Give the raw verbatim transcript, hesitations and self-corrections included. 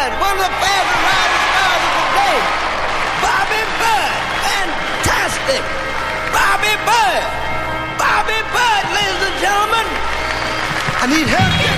Budd, one of the fastest rising stars of the day. Bobby Budd, fantastic. Bobby Budd, Bobby Budd, ladies and gentlemen. I need help.